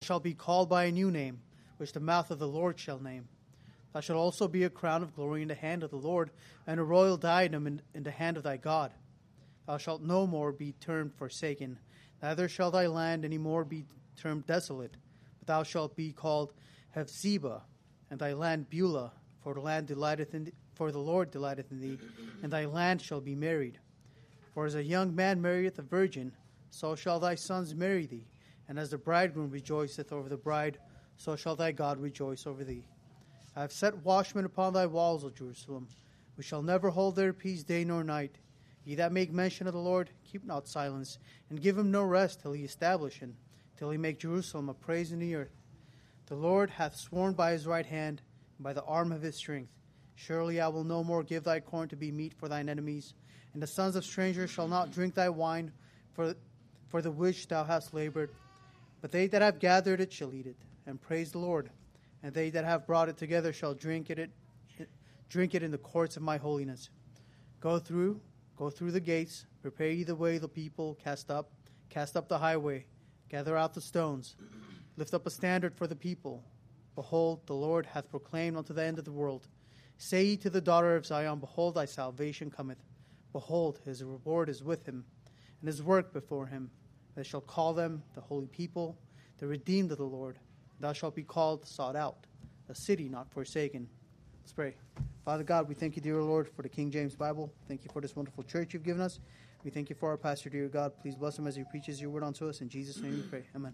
shalt be called by a new name, which the mouth of the Lord shall name. Thou shalt also be a crown of glory in the hand of the Lord, and a royal diadem in the hand of thy God. Thou shalt no more be termed forsaken, neither shall thy land any more be termed desolate, but thou shalt be called Hephzibah, and thy land Beulah, for the Lord delighteth in thee, and thy land shall be married. For as a young man marrieth a virgin, so shall thy sons marry thee, and as the bridegroom rejoiceth over the bride, so shall thy God rejoice over thee. I have set watchmen upon thy walls, O Jerusalem, who shall never hold their peace day nor night. Ye that make mention of the Lord, keep not silence, and give him no rest till he establish him, till he make Jerusalem a praise in the earth. The Lord hath sworn by his right hand, and by the arm of his strength. Surely I will no more give thy corn to be meat for thine enemies, and the sons of strangers shall not drink thy wine, for the which thou hast labored. But they that have gathered it shall eat it, and praise the Lord. And they that have brought it together shall drink it in the courts of my holiness. Go through the gates, prepare ye the way of the people, cast up the highway, gather out the stones, lift up a standard for the people. Behold, the Lord hath proclaimed unto the end of the world. Say ye to the daughter of Zion, behold, thy salvation cometh. Behold, his reward is with him, and his work before him. They shall call them the holy people, the redeemed of the Lord. Thou shalt be called sought out, a city not forsaken. Let's pray. Father God, we thank you, dear Lord, for the King James Bible. Thank you for this wonderful church you've given us. We thank you for our pastor, dear God. Please bless him as he preaches your word unto us. In Jesus' name we pray. Amen.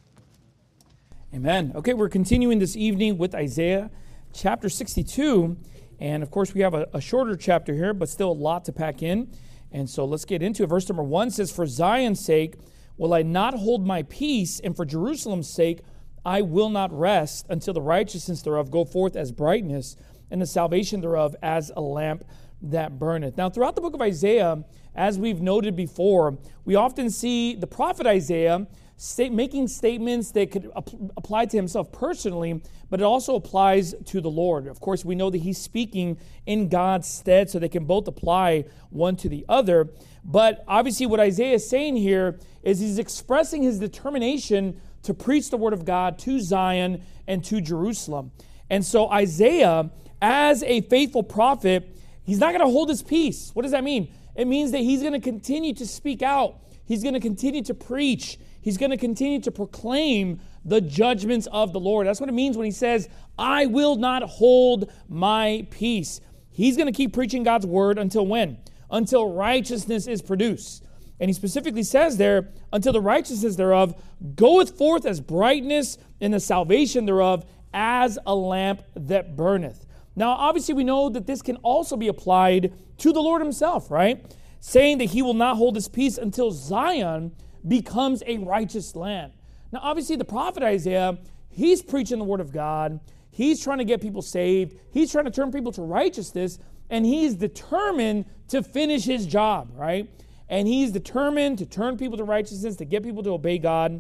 Amen. Okay, we're continuing this evening with Isaiah chapter 62. And of course, we have a shorter chapter here, but still a lot to pack in. And so let's get into it. Verse number 1 says, For Zion's sake will I not hold my peace, and for Jerusalem's sake I will not rest, until the righteousness thereof go forth as brightness, and the salvation thereof as a lamp that burneth. Now, throughout the book of Isaiah, as we've noted before, we often see the prophet Isaiah making statements that could apply to himself personally, but it also applies to the Lord. Of course, we know that he's speaking in God's stead, so they can both apply one to the other. But obviously what Isaiah is saying here is he's expressing his determination to preach the word of God to Zion and to Jerusalem. And so Isaiah, as a faithful prophet, he's not going to hold his peace. What does that mean? It means that he's going to continue to speak out. He's going to continue to preach. He's going to continue to proclaim the judgments of the Lord. That's what it means when he says, I will not hold my peace. He's going to keep preaching God's word until when? Until righteousness is produced. And he specifically says there, until the righteousness thereof goeth forth as brightness, and the salvation thereof as a lamp that burneth. Now, obviously, we know that this can also be applied to the Lord himself, right? Saying that he will not hold his peace until Zion becomes a righteous land. Now, obviously, the prophet Isaiah, he's preaching the word of God. He's trying to get people saved. He's trying to turn people to righteousness, and he's determined to finish his job, right? And he's determined to turn people to righteousness, to get people to obey God.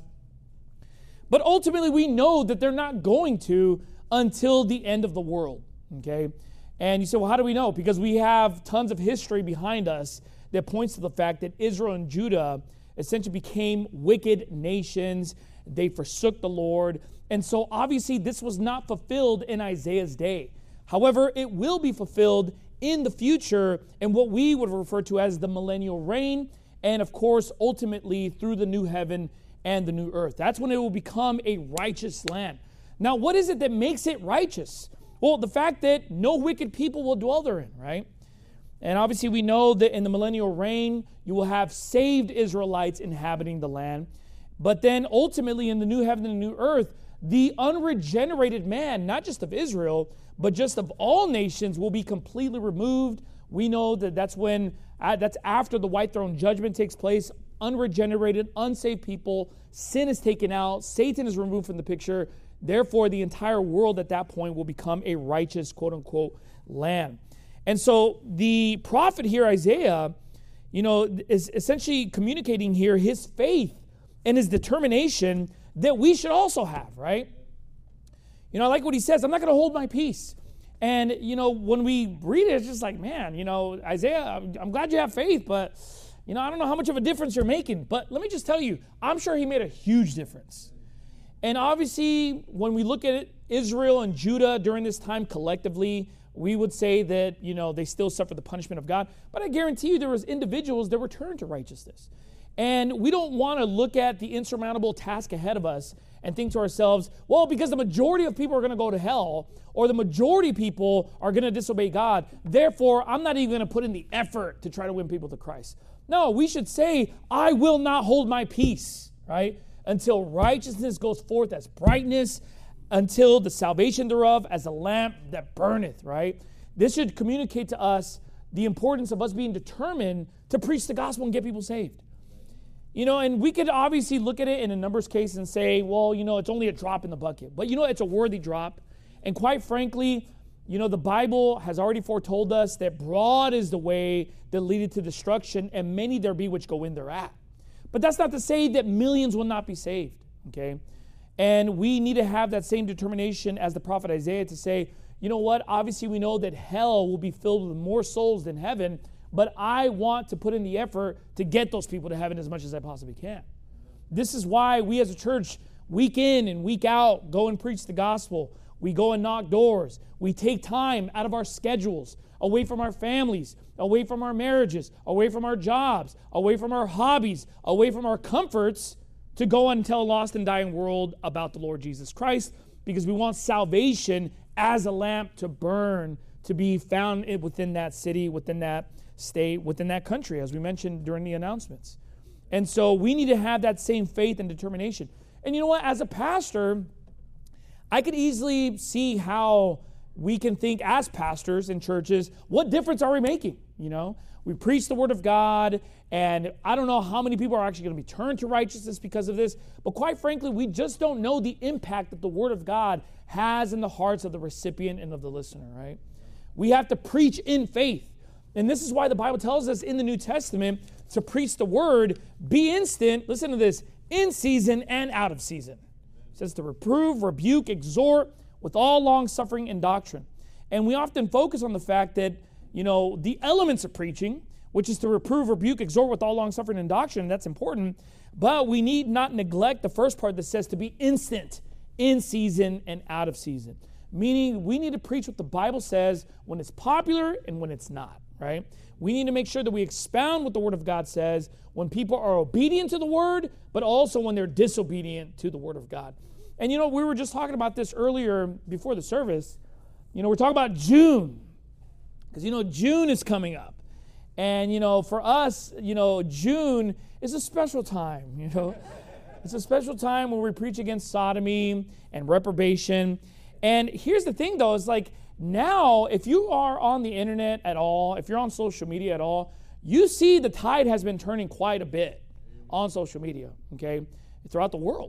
But ultimately, we know that they're not going to until the end of the world, okay? And you say, well, how do we know? Because we have tons of history behind us that points to the fact that Israel and Judah essentially became wicked nations. They forsook the Lord. And so obviously this was not fulfilled in Isaiah's day. However, it will be fulfilled in the future in what we would refer to as the millennial reign, and of course, ultimately through the new heaven and the new earth. That's when it will become a righteous land. Now, what is it that makes it righteous? Well, the fact that no wicked people will dwell therein, right? And obviously we know that in the millennial reign, you will have saved Israelites inhabiting the land. But then ultimately in the new heaven and the new earth, the unregenerated man, not just of Israel, but just of all nations, will be completely removed. We know that that's after the white throne judgment takes place. Unregenerated, unsaved people, sin is taken out, Satan is removed from the picture. Therefore, the entire world at that point will become a righteous, quote-unquote, land. And so the prophet here, Isaiah, is essentially communicating here his faith and his determination that we should also have, right? I like what he says, I'm not going to hold my peace. And, when we read it, it's just like, man, Isaiah, I'm glad you have faith, but, I don't know how much of a difference you're making. But let me just tell you, I'm sure he made a huge difference. And obviously, when we look at Israel and Judah during this time collectively, we would say that, they still suffer the punishment of God. But I guarantee you there was individuals that returned to righteousness. And we don't want to look at the insurmountable task ahead of us and think to ourselves, well, because the majority of people are going to go to hell, or the majority of people are going to disobey God, therefore, I'm not even going to put in the effort to try to win people to Christ. No, we should say, I will not hold my peace, right? Until righteousness goes forth as brightness, until the salvation thereof as a lamp that burneth, right? This should communicate to us the importance of us being determined to preach the gospel and get people saved. And we could obviously look at it in a numbers case and say, well, it's only a drop in the bucket. But it's a worthy drop. And quite frankly, the Bible has already foretold us that broad is the way that leadeth to destruction, and many there be which go in thereat. But that's not to say that millions will not be saved, okay? And we need to have that same determination as the prophet Isaiah to say, you know what? Obviously, we know that hell will be filled with more souls than heaven, but I want to put in the effort to get those people to heaven as much as I possibly can. This is why we as a church, week in and week out, go and preach the gospel. We go and knock doors. We take time out of our schedules, away from our families, away from our marriages, away from our jobs, away from our hobbies, away from our comforts, to go and tell a lost and dying world about the Lord Jesus Christ, because we want salvation as a lamp to burn, to be found within that city, within that state, within that country, as we mentioned during the announcements. And so we need to have that same faith and determination. And you know what? As a pastor, I could easily see how we can think as pastors in churches, what difference are we making? We preach the word of God, and I don't know how many people are actually going to be turned to righteousness because of this, but quite frankly, we just don't know the impact that the word of God has in the hearts of the recipient and of the listener, right? We have to preach in faith. And this is why the Bible tells us in the New Testament to preach the word, be instant, listen to this, in season and out of season. It says to reprove, rebuke, exhort with all long suffering and doctrine. And we often focus on the fact that, the elements of preaching, which is to reprove, rebuke, exhort with all long suffering and doctrine, that's important. But we need not neglect the first part that says to be instant, in season and out of season. Meaning we need to preach what the Bible says when it's popular and when it's not, right? We need to make sure that we expound what the Word of God says when people are obedient to the Word, but also when they're disobedient to the Word of God. And we were just talking about this earlier before the service. We're talking about June, because June is coming up. And for us, June is a special time, It's a special time where we preach against sodomy and reprobation. And here's the thing, though, is like now, if you are on the internet at all, if you're on social media at all, you see the tide has been turning quite a bit on social media, okay, throughout the world.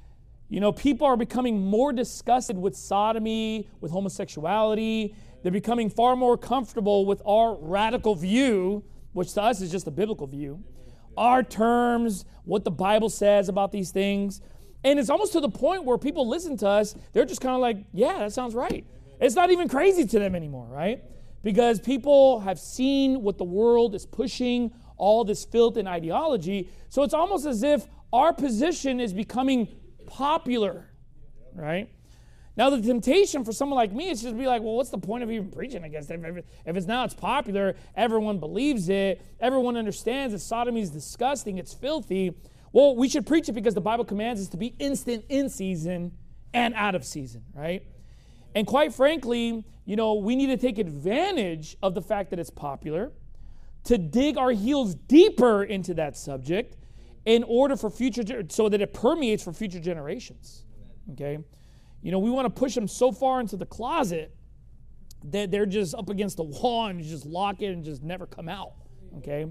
People are becoming more disgusted with sodomy, with homosexuality. They're becoming far more comfortable with our radical view, which to us is just a biblical view, our terms, what the Bible says about these things. And it's almost to the point where people listen to us, they're just kind of like, yeah, that sounds right. It's not even crazy to them anymore, right? Because people have seen what the world is pushing, all this filth and ideology. So it's almost as if our position is becoming popular, right? Now, the temptation for someone like me is just to be like, well, what's the point of even preaching against it? If it's now it's popular, everyone believes it, everyone understands that sodomy is disgusting, it's filthy. Well, we should preach it because the Bible commands us to be instant in season and out of season, right? And quite frankly, we need to take advantage of the fact that it's popular to dig our heels deeper into that subject in order for so that it permeates for future generations, okay? We want to push them so far into the closet that they're just up against the wall and you just lock it and just never come out, okay?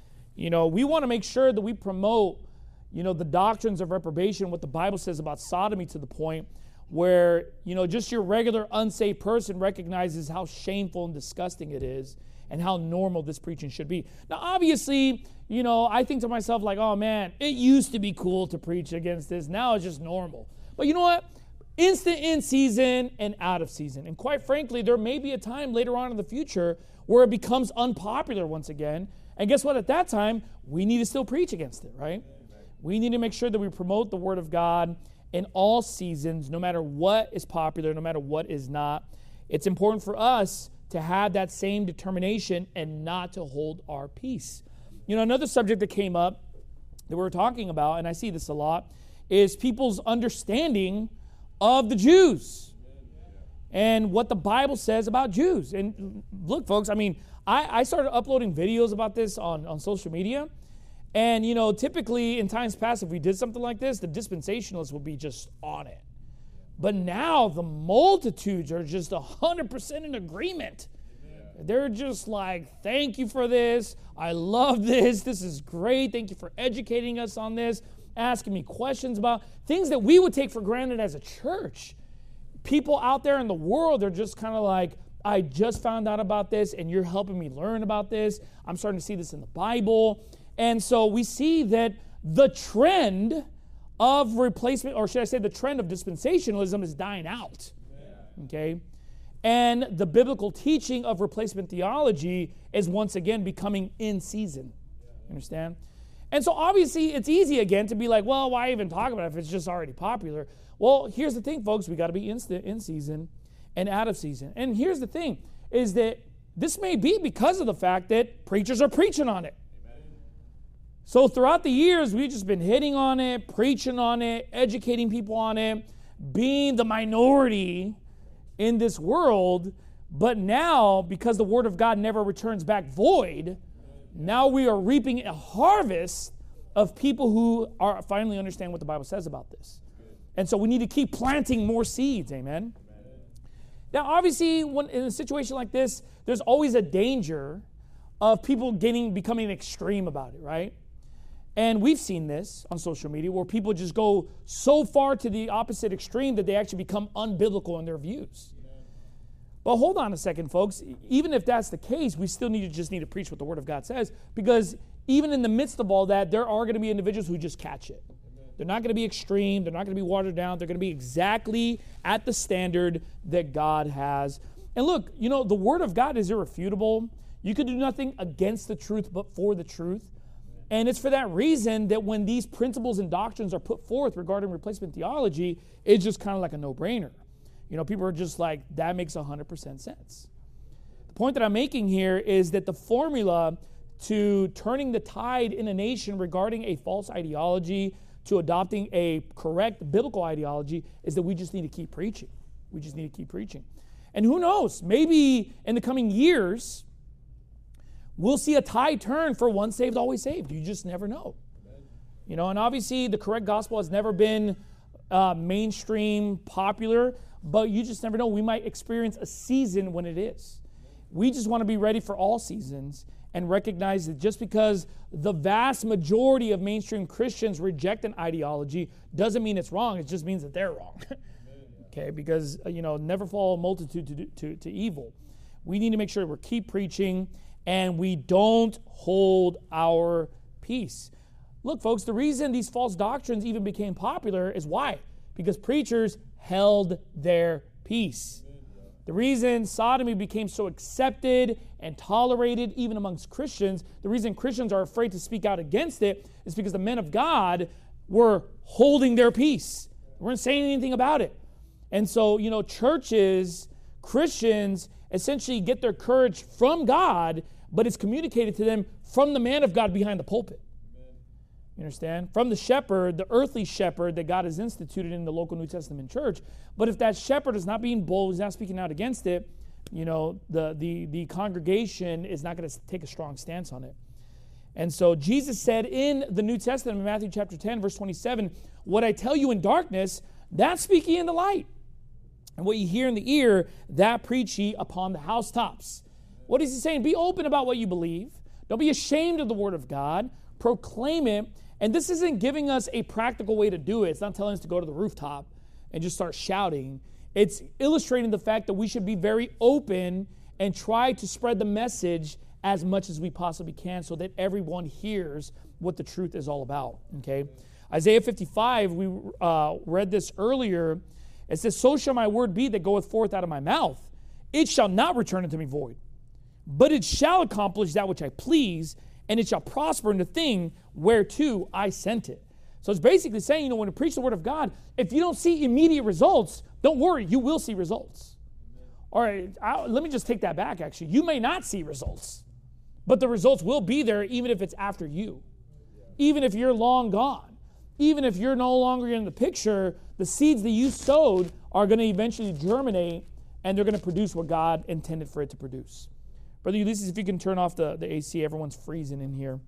We want to make sure that we promote, the doctrines of reprobation, what the Bible says about sodomy, to the point where, just your regular unsaved person recognizes how shameful and disgusting it is and how normal this preaching should be. Now, obviously, I think to myself like, oh man, it used to be cool to preach against this. Now it's just normal. But you know what? Instant in season and out of season. And quite frankly, there may be a time later on in the future where it becomes unpopular once again. And guess what? At that time, we need to still preach against it, right? We need to make sure that we promote the Word of God in all seasons, no matter what is popular, no matter what is not. It's important for us to have that same determination and not to hold our peace. You know, another subject that came up that we're talking about, and I see this a lot, is people's understanding of the Jews and what the Bible says about Jews. And look, folks, I mean, I started uploading videos about this on social media. And, you know, typically in times past, if we did something like this, the dispensationalists would be just on it. But now the multitudes are just 100% in agreement. They're just like, thank you for this. I love this. This is great. Thank you for educating us on this, asking me questions about things that we would take for granted as a church. People out there in the world are just kind of like, I just found out about this, and you're helping me learn about this. I'm starting to see this in the Bible. And so we see that the trend of replacement, or should I say the trend of dispensationalism, is dying out. Okay? And the biblical teaching of replacement theology is once again becoming in season. You understand? And so obviously it's easy again to be like, well, why even talk about it if it's just already popular? Well, here's the thing, folks. We got to be in season and out of season. And here's the thing, is that this may be because of the fact that preachers are preaching on it. So throughout the years, we've just been hitting on it, preaching on it, educating people on it, being the minority in this world. But now, because the Word of God never returns back void, now we are reaping a harvest of people who are finally understand what the Bible says about this. And so we need to keep planting more seeds, amen? Now, obviously, when in a situation like this, there's always a danger of people becoming extreme about it, right? And we've seen this on social media where people just go so far to the opposite extreme that they actually become unbiblical in their views. But hold on a second, folks. Even if that's the case, we still need to preach what the Word of God says, because even in the midst of all that, there are going to be individuals who just catch it. They're not going to be extreme. They're not going to be watered down. They're going to be exactly at the standard that God has. And look, you know, the Word of God is irrefutable. You can do nothing against the truth but for the truth. And it's for that reason that when these principles and doctrines are put forth regarding replacement theology, it's just kind of like a no-brainer. You know, people are just like, that makes 100% sense. The point that I'm making here is that the formula to turning the tide in a nation regarding a false ideology to adopting a correct biblical ideology is that we just need to keep preaching. We just need to keep preaching. And who knows, maybe in the coming years, we'll see a tide turn for once saved, always saved. You just never know. You know, and obviously the correct gospel has never been mainstream, popular, but you just never know. We might experience a season when it is. We just want to be ready for all seasons and recognize that just because the vast majority of mainstream Christians reject an ideology doesn't mean it's wrong. It just means that they're wrong. Okay, because, you know, never follow a multitude to evil. We need to make sure we keep preaching and we don't hold our peace. Look, folks, the reason these false doctrines even became popular is why? Because preachers held their peace. The reason sodomy became so accepted and tolerated even amongst Christians, the reason Christians are afraid to speak out against it is because the men of God were holding their peace. They weren't saying anything about it. And so, you know, churches, Christians essentially get their courage from God, but it's communicated to them from the man of God behind the pulpit. You understand? From the shepherd, the earthly shepherd that God has instituted in the local New Testament church. But if that shepherd is not being bold, he's not speaking out against it, you know, the congregation is not going to take a strong stance on it. And so Jesus said in the New Testament, in Matthew chapter 10, verse 27, what I tell you in darkness, that speak ye in the light. And what you hear in the ear, that preach ye upon the housetops. What is he saying? Be open about what you believe. Don't be ashamed of the word of God. Proclaim it. And this isn't giving us a practical way to do it. It's not telling us to go to the rooftop and just start shouting. It's illustrating the fact that we should be very open and try to spread the message as much as we possibly can so that everyone hears what the truth is all about. Okay, Isaiah 55, we read this earlier. It says, so shall my word be that goeth forth out of my mouth. It shall not return unto me void, but it shall accomplish that which I please, and it shall prosper in the thing whereto I sent it. So it's basically saying, when you preach the word of God, if you don't see immediate results, don't worry, you will see results. All right, let me just take that back, actually. You may not see results, but the results will be there even if it's after you. Even if you're long gone. Even if you're no longer in the picture, the seeds that you sowed are going to eventually germinate, and they're going to produce what God intended for it to produce. Brother Ulysses, if you can turn off the AC, everyone's freezing in here.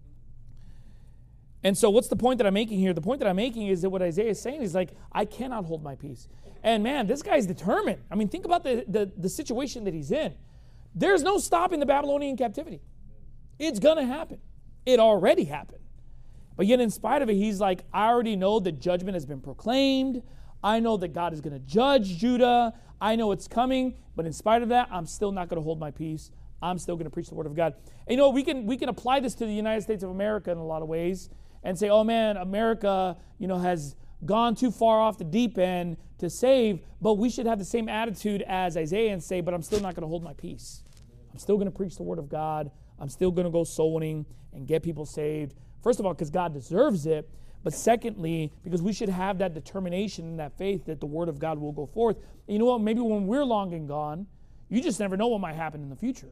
And so what's the point that I'm making here? The point that I'm making is that what Isaiah is saying is like, I cannot hold my peace. And man, this guy's determined. I mean, think about the situation that he's in. There's no stopping the Babylonian captivity. It's going to happen. It already happened. But yet in spite of it, he's like, I already know that judgment has been proclaimed. I know that God is going to judge Judah. I know it's coming. But in spite of that, I'm still not going to hold my peace. I'm still going to preach the word of God. And we can apply this to the United States of America in a lot of ways and say, oh man, America, has gone too far off the deep end to save, but we should have the same attitude as Isaiah and say, but I'm still not going to hold my peace. I'm still going to preach the word of God. I'm still going to go soul winning and get people saved. First of all, because God deserves it, but secondly, because we should have that determination and that faith that the word of God will go forth. And you know what? Maybe when we're long and gone, you just never know what might happen in the future.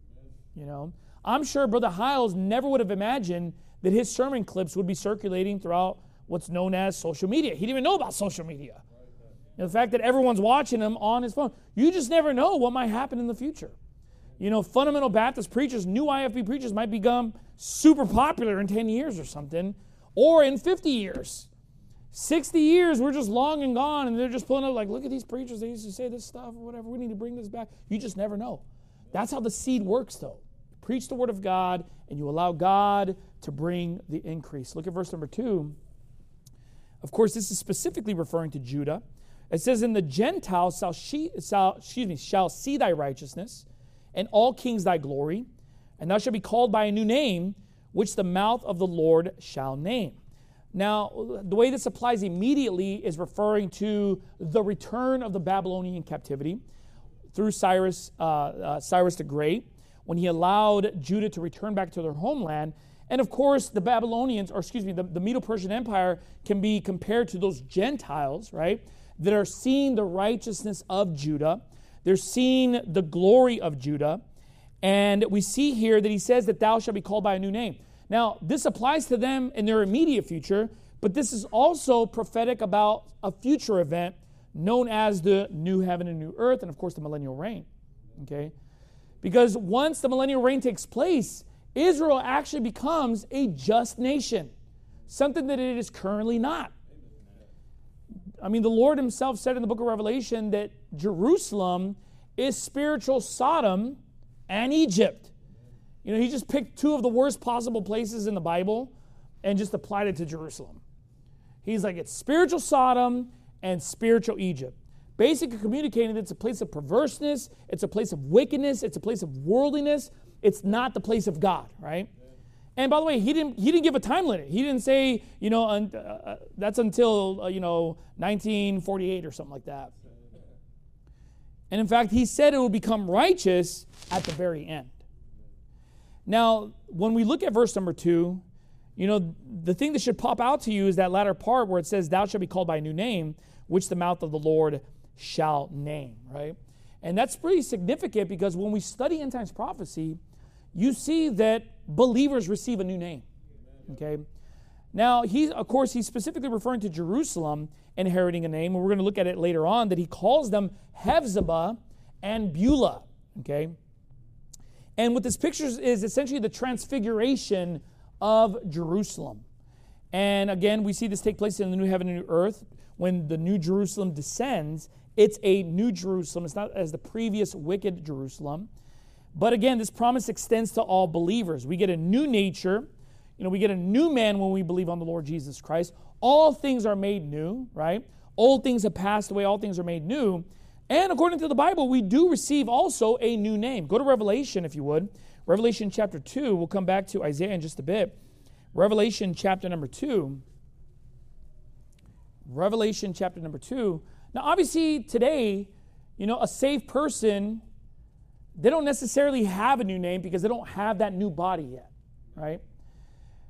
I'm sure Brother Hiles never would have imagined that his sermon clips would be circulating throughout what's known as social media. He didn't even know about social media. The fact that everyone's watching him on his phone. You just never know what might happen in the future. Fundamental Baptist preachers, new IFB preachers might become super popular in 10 years or something, or in 50 years. 60 years, we're just long and gone, and they're just pulling up like, look at these preachers, they used to say this stuff or whatever. We need to bring this back. You just never know. That's how the seed works, though. Preach the word of God, and you allow God to bring the increase. Look at verse number 2. Of course, this is specifically referring to Judah. It says, and the Gentiles shall see thy righteousness, and all kings thy glory, and thou shalt be called by a new name, which the mouth of the Lord shall name. Now, the way this applies immediately is referring to the return of the Babylonian captivity through Cyrus the Great, when he allowed Judah to return back to their homeland. And of course, the Babylonians, the Medo-Persian Empire can be compared to those Gentiles, right, that are seeing the righteousness of Judah. They're seeing the glory of Judah. And we see here that he says that thou shalt be called by a new name. Now, this applies to them in their immediate future, but this is also prophetic about a future event known as the new heaven and new earth, and of course the millennial reign. Okay? Because once the millennial reign takes place, Israel actually becomes a just nation, something that it is currently not. I mean, the Lord himself said in the book of Revelation that Jerusalem is spiritual Sodom and Egypt. He just picked two of the worst possible places in the Bible and just applied it to Jerusalem. He's like, it's spiritual Sodom and spiritual Egypt. Basically communicating that it's a place of perverseness, it's a place of wickedness, it's a place of worldliness. It's not the place of God, right? And by the way, he didn't give a time limit. He didn't say, that's until 1948 or something like that. And in fact, he said it will become righteous at the very end. Now, when we look at verse number 2, the thing that should pop out to you is that latter part where it says, thou shalt be called by a new name, which the mouth of the Lord shall name, right? And that's pretty significant because when we study end times prophecy, you see that believers receive a new name, okay? Now, he's specifically referring to Jerusalem inheriting a name, and we're going to look at it later on, that he calls them Hephzibah and Beulah, okay? And what this picture is essentially the transfiguration of Jerusalem. And again, we see this take place in the new heaven and new earth. When the new Jerusalem descends, it's a new Jerusalem. It's not as the previous wicked Jerusalem. But again, this promise extends to all believers. We get a new nature. We get a new man when we believe on the Lord Jesus Christ. All things are made new, right? Old things have passed away. All things are made new. And according to the Bible, we do receive also a new name. Go to Revelation, if you would. Revelation chapter 2. We'll come back to Isaiah in just a bit. Revelation chapter number 2. Revelation chapter number 2. Now, obviously, today, a saved person, they don't necessarily have a new name because they don't have that new body yet, right?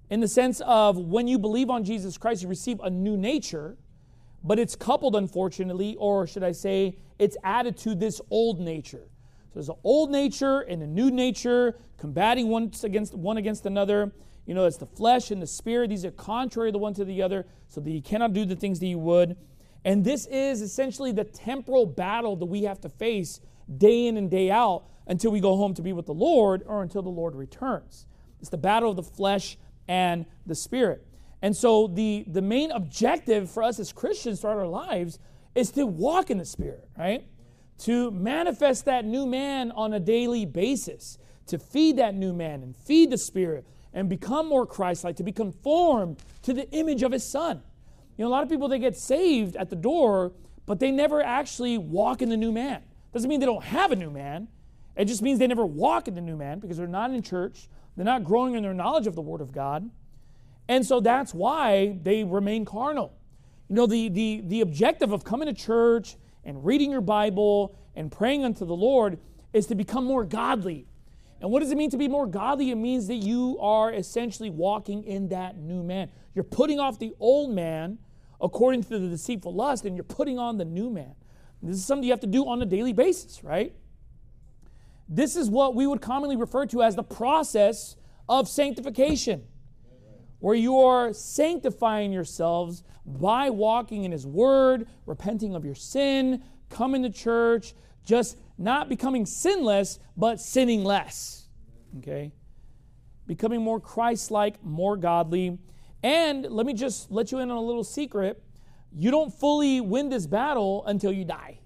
in the sense of when you believe on Jesus Christ, you receive a new nature, but it's coupled, unfortunately, or should I say, it's added to this old nature. So there's an old nature and a new nature combating one against another. You know, it's the flesh and the spirit. These are contrary the one to the other, so that you cannot do the things that you would. And this is essentially the temporal battle that we have to face day in and day out until we go home to be with the Lord or until the Lord returns. It's the battle of the flesh and the spirit. And so the main objective for us as Christians throughout our lives is to walk in the Spirit, right? To manifest that new man on a daily basis, to feed that new man and feed the Spirit and become more Christ-like, to be conformed to the image of His Son. You know, a lot of people, they get saved at the door, but they never actually walk in the new man. Doesn't mean they don't have a new man. It just means they never walk in the new man because they're not in church. They're not growing in their knowledge of the Word of God. And so that's why they remain carnal. You know, the objective of coming to church and reading your Bible and praying unto the Lord is to become more godly. And what does it mean to be more godly? It means that you are essentially walking in that new man. You're putting off the old man according to the deceitful lust, and you're putting on the new man. This is something you have to do on a daily basis, right? This is what we would commonly refer to as the process of sanctification, where you are sanctifying yourselves by walking in His Word, repenting of your sin, coming to church, just not becoming sinless, but sinning less. Okay? Becoming more Christ-like, more godly. And let me just let you in on a little secret. You don't fully win this battle until you die.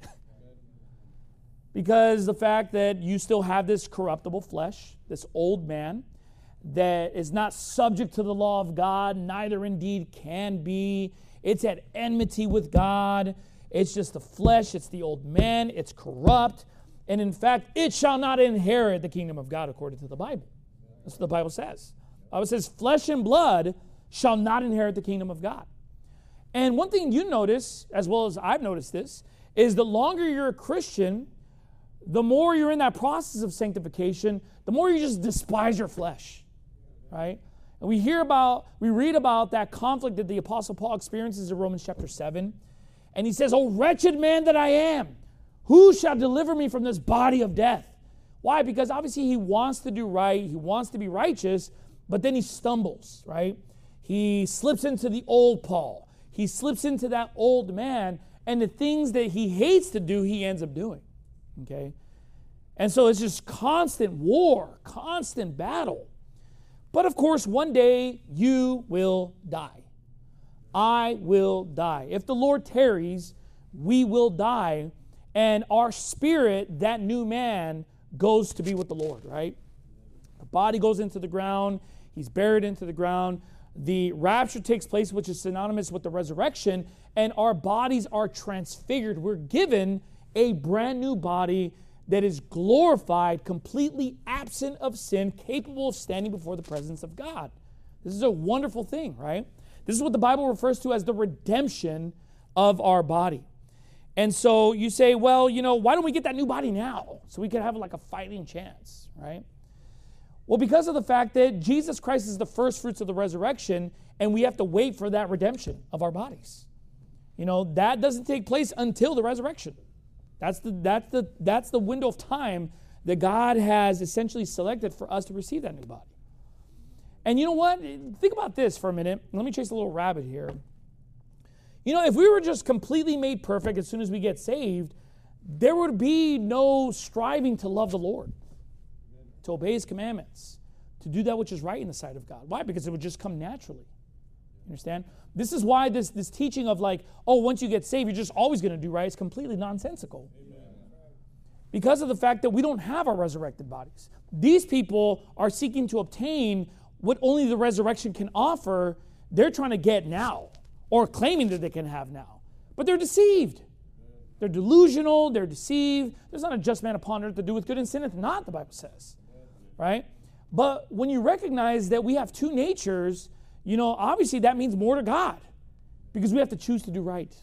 Because the fact that you still have this corruptible flesh, this old man, that is not subject to the law of God, neither indeed can be. It's at enmity with God. It's just the flesh. It's the old man. It's corrupt. And in fact, it shall not inherit the kingdom of God according to the Bible. That's what the Bible says. The Bible says, flesh and blood shall not inherit the kingdom of God. And one thing you notice, as well as I've noticed this, is the longer you're a Christian, the more you're in that process of sanctification, the more you just despise your flesh. Right? And we read about that conflict that the Apostle Paul experiences in Romans chapter 7. And he says, "O wretched man that I am, who shall deliver me from this body of death?" Why? Because obviously he wants to do right, he wants to be righteous, but then he stumbles, right? He slips into the old Paul. He slips into that old man, and the things that he hates to do, he ends up doing. Okay? And so it's just constant war, constant battle. But of course, one day you will die. I will die. If the Lord tarries, we will die. And our spirit, that new man, goes to be with the Lord, right? The body goes into the ground. He's buried into the ground. The rapture takes place, which is synonymous with the resurrection. And our bodies are transfigured. We're given a brand new body that is glorified, completely absent of sin, capable of standing before the presence of God. This is a wonderful thing, right? This is what the Bible refers to as the redemption of our body. And so you say, well, you know, why don't we get that new body now so we can have like a fighting chance, right? Well, because of the fact that Jesus Christ is the first fruits of the resurrection, and we have to wait for that redemption of our bodies. You know, that doesn't take place until the resurrection. That's the window of time that God has essentially selected for us to receive that new body. And you know what? Think about this for a minute. Let me chase a little rabbit here. You know, if we were just completely made perfect as soon as we get saved, there would be no striving to love the Lord, to obey His commandments, to do that which is right in the sight of God. Why? Because it would just come naturally. You understand? This is why this teaching of like, oh, once you get saved, you're just always going to do right is completely nonsensical. Amen. Because of the fact that we don't have our resurrected bodies. These people are seeking to obtain what only the resurrection can offer. They're trying to get now, or claiming that they can have now. But they're deceived. They're delusional. They're deceived. There's not a just man upon earth to do with good and sinneth not, the Bible says. Right? But when you recognize that we have two natures, you know, obviously that means more to God, because we have to choose to do right.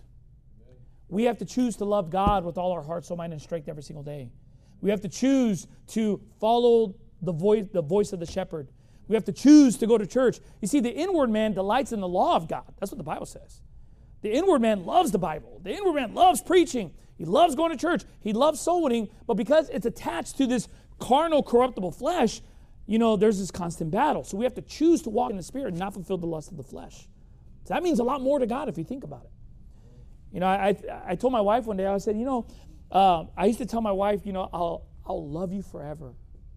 We have to choose to love God with all our heart, soul, mind, and strength every single day. We have to choose to follow the voice of the shepherd. We have to choose to go to church. You see, the inward man delights in the law of God. That's what the Bible says. The inward man loves the Bible. The inward man loves preaching. He loves going to church. He loves soul winning. But because it's attached to this carnal, corruptible flesh, there's this constant battle. So we have to choose to walk in the Spirit and not fulfill the lust of the flesh. So that means a lot more to God if you think about it. I told my wife one day, I said, I used to tell my wife, I'll love you forever.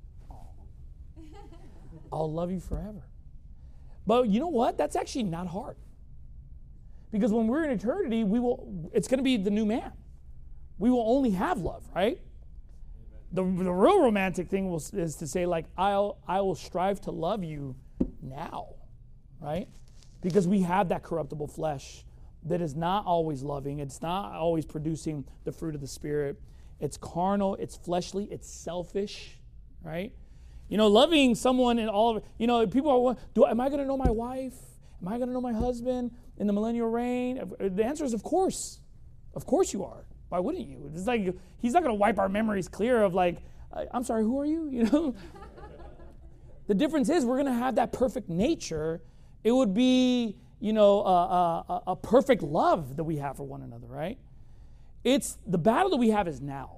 I'll love you forever. But you know what? That's actually not hard. Because when we're in eternity, it's going to be the new man. We will only have love, right? The real romantic thing is to say, like, I will strive to love you now, right? Because we have that corruptible flesh that is not always loving. It's not always producing the fruit of the Spirit. It's carnal, it's fleshly, it's selfish, right? Loving someone in all of it, people are, am I going to know my wife? Am I going to know my husband in the millennial reign? The answer is, of course. Of course you are. Why wouldn't you? It's like, he's not going to wipe our memories clear of like, I'm sorry, who are you? The difference is we're going to have that perfect nature. It would be, a perfect love that we have for one another, right? It's the battle that we have is now.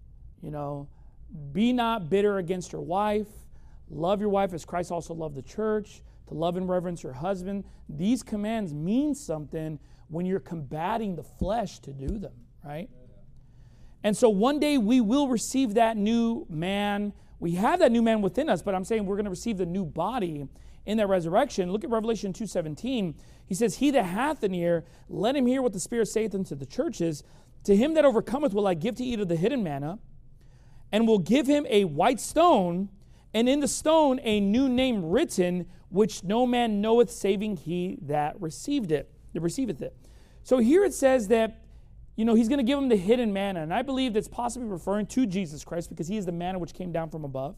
Be not bitter against your wife. Love your wife as Christ also loved the church. To love and reverence your husband. These commands mean something when you're combating the flesh to do them, right? And so one day we will receive that new man. We have that new man within us, but I'm saying we're going to receive the new body in that resurrection. Look at Revelation 2:17. He says, he that hath an ear, let him hear what the Spirit saith unto the churches. To him that overcometh will I give to eat of the hidden manna, and will give him a white stone, and in the stone a new name written, which no man knoweth, saving he that receiveth it. So here it says that, he's going to give him the hidden manna, and I believe that's possibly referring to Jesus Christ because he is the manna which came down from above.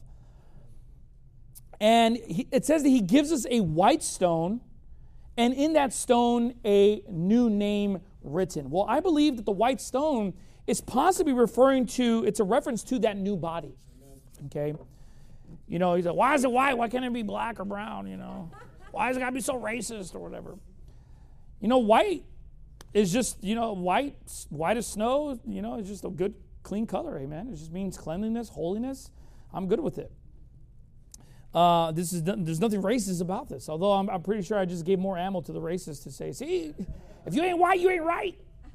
And it says that he gives us a white stone, and in that stone a new name written. Well, I believe that the white stone is possibly it's a reference to that new body. Okay? He's like, why is it white? Why can't it be black or brown? Why is it got to be so racist or whatever? White is just, white as snow, it's just a good, clean color, amen. It just means cleanliness, holiness. I'm good with it. There's nothing racist about this, although I'm pretty sure I just gave more ammo to the racists to say, see, if you ain't white, you ain't right.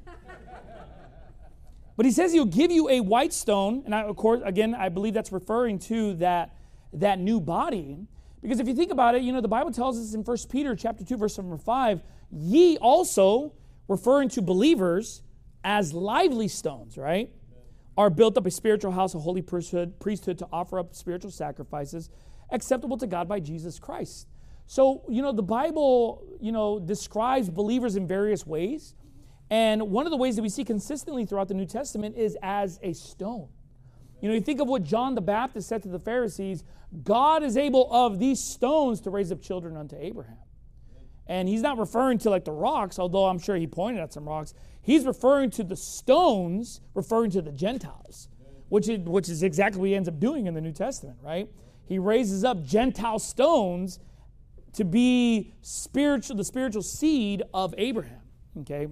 But he says he'll give you a white stone, and of course, again, I believe that's referring to that new body. Because if you think about it, the Bible tells us in 1 Peter chapter 2, verse number 5, ye also, referring to believers, as lively stones, right, are built up a spiritual house, a holy priesthood to offer up spiritual sacrifices acceptable to God by Jesus Christ. So, the Bible, describes believers in various ways. And one of the ways that we see consistently throughout the New Testament is as a stone. You think of what John the Baptist said to the Pharisees, God is able of these stones to raise up children unto Abraham. And he's not referring to like the rocks, although I'm sure he pointed at some rocks. He's referring to the stones, referring to the Gentiles, which is exactly what he ends up doing in the New Testament, right? He raises up Gentile stones to be the spiritual seed of Abraham, okay?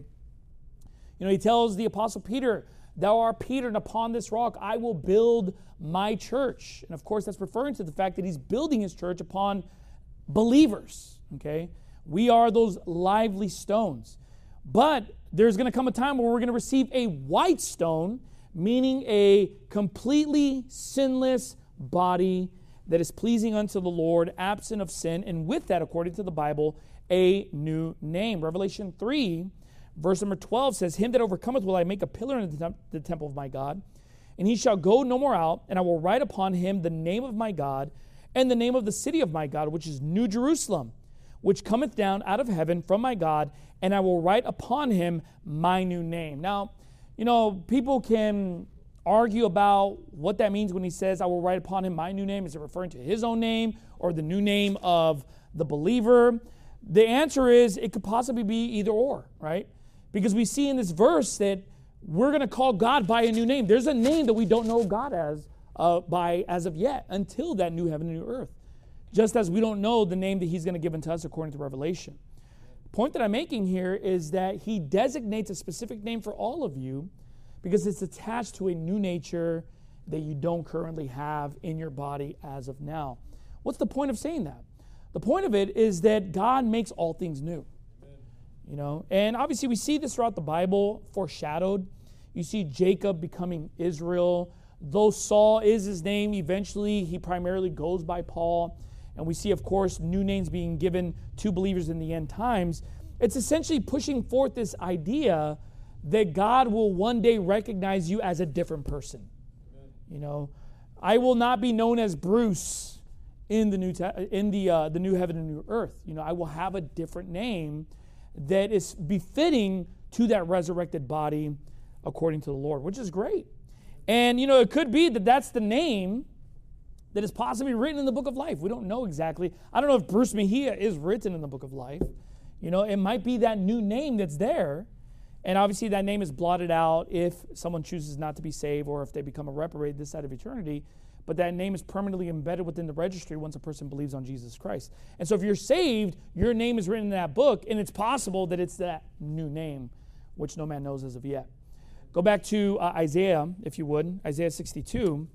He tells the Apostle Peter, thou art Peter, and upon this rock I will build my church. And of course, that's referring to the fact that he's building his church upon believers, okay? We are those lively stones. But there's going to come a time where we're going to receive a white stone, meaning a completely sinless body that is pleasing unto the Lord, absent of sin, and with that, according to the Bible, a new name. Revelation 3, verse number 12 says, him that overcometh will I make a pillar in the temple of my God, and he shall go no more out, and I will write upon him the name of my God, and the name of the city of my God, which is New Jerusalem, which cometh down out of heaven from my God, and I will write upon him my new name. Now, people can argue about what that means when he says, I will write upon him my new name. Is it referring to his own name or the new name of the believer? The answer is it could possibly be either or, right? Because we see in this verse that we're going to call God by a new name. There's a name that we don't know God as of yet until that new heaven and new earth. just as we don't know the name that he's going to give unto us according to Revelation. The point that I'm making here is that he designates a specific name for all of you because it's attached to a new nature that you don't currently have in your body as of now. What's the point of saying that? The point of it is that God makes all things new. You know, and obviously we see this throughout the Bible foreshadowed. You see Jacob becoming Israel. Though Saul is his name, eventually he primarily goes by Paul. And we see, of course, new names being given to believers in the end times. It's essentially pushing forth this idea that God will one day recognize you as a different person. You know, I will not be known as Bruce in the new heaven and new earth. You know, I will have a different name that is befitting to that resurrected body according to the Lord, which is great. And, you know, it could be that that's the name that is possibly written in the book of life. We don't know exactly. I don't know if Bruce Mejia is written in the book of life. You know, it might be that new name that's there. And obviously that name is blotted out if someone chooses not to be saved or if they become a reprobate this side of eternity. But that name is permanently embedded within the registry once a person believes on Jesus Christ. And so if you're saved, your name is written in that book, and it's possible that it's that new name, which no man knows as of yet. Go back to Isaiah, if you would, Isaiah 62.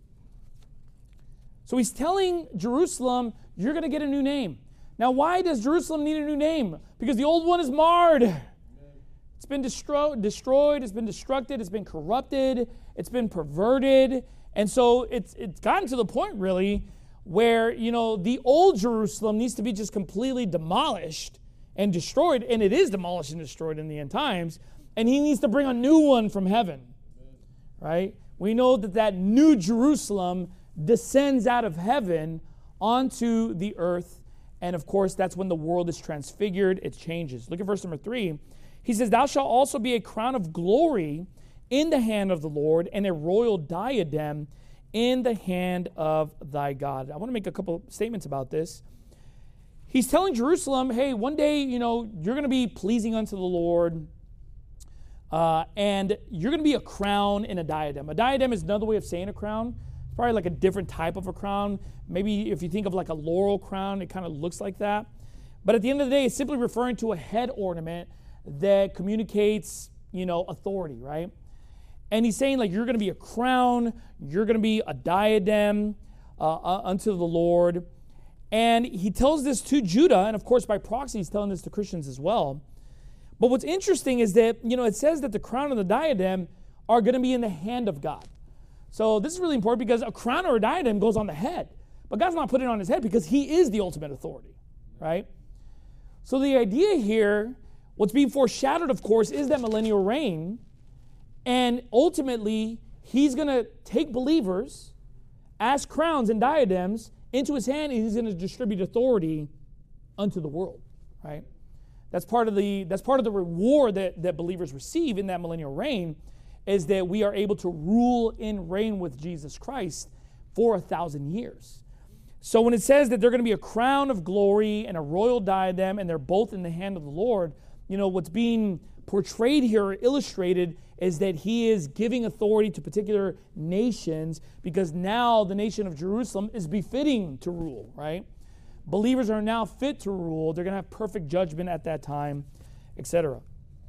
So he's telling Jerusalem, you're going to get a new name. Now, why does Jerusalem need a new name? Because the old one is marred. It's been destroyed, it's been destructed, it's been corrupted, it's been perverted. And so it's gotten to the point, really, where, you know, the old Jerusalem needs to be just completely demolished and destroyed, and it is demolished and destroyed in the end times, and he needs to bring a new one from heaven, right? We know that new Jerusalem descends out of heaven onto the earth, and of course, that's when the world is transfigured, it changes. Look at verse number 3. He says, thou shalt also be a crown of glory in the hand of the Lord, and a royal diadem in the hand of thy God. I want to make a couple statements about this. He's telling Jerusalem, hey, one day, you know, you're going to be pleasing unto the Lord, and you're going to be a crown and a diadem. A diadem is another way of saying a crown. It's probably like a different type of a crown. Maybe if you think of like a laurel crown, it kind of looks like that. But at the end of the day, it's simply referring to a head ornament that communicates, you know, authority, right? And he's saying, like, you're going to be a crown, you're going to be a diadem unto the Lord. And he tells this to Judah, and of course, by proxy, he's telling this to Christians as well. But what's interesting is that, you know, it says that the crown and the diadem are going to be in the hand of God. So this is really important because a crown or a diadem goes on the head. But God's not putting it on his head because he is the ultimate authority, right? So the idea here, what's being foreshadowed, of course, is that millennial reign. And ultimately, he's going to take believers as crowns and diadems into his hand, and he's going to distribute authority unto the world, right? That's part of the reward that believers receive in that millennial reign, is that we are able to rule and reign with Jesus Christ for 1,000 years. So when it says that they're going to be a crown of glory and a royal diadem, and they're both in the hand of the Lord, you know, what's being portrayed here or illustrated is that he is giving authority to particular nations because now the nation of Jerusalem is befitting to rule, right? Believers are now fit to rule. They're going to have perfect judgment at that time, etc.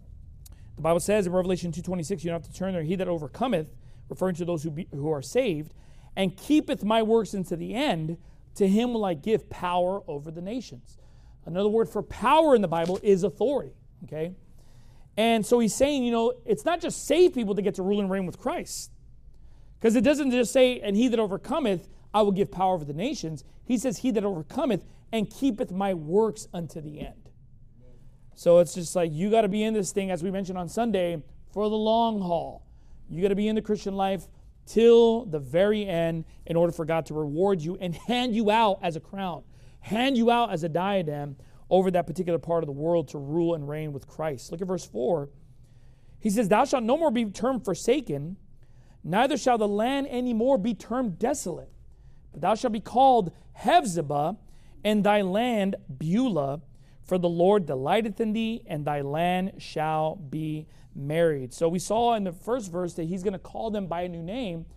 The Bible says in Revelation 2:26, you don't have to turn there, he that overcometh, referring to those who are saved, and keepeth my works unto the end, to him will I give power over the nations. Another word for power in the Bible is authority, okay? And so he's saying, you know, it's not just saved people that get to rule and reign with Christ. Because it doesn't just say, and he that overcometh, I will give power over the nations. He says, he that overcometh and keepeth my works unto the end. So it's just like, you got to be in this thing, as we mentioned on Sunday, for the long haul. You got to be in the Christian life till the very end in order for God to reward you and hand you out as a crown, hand you out as a diadem over that particular part of the world to rule and reign with Christ. Look at verse 4. He says, thou shalt no more be termed forsaken, neither shall the land any more be termed desolate. But thou shalt be called Hephzibah, and thy land Beulah, for the Lord delighteth in thee, and thy land shall be married. So we saw in the first verse that he's going to call them by a new name,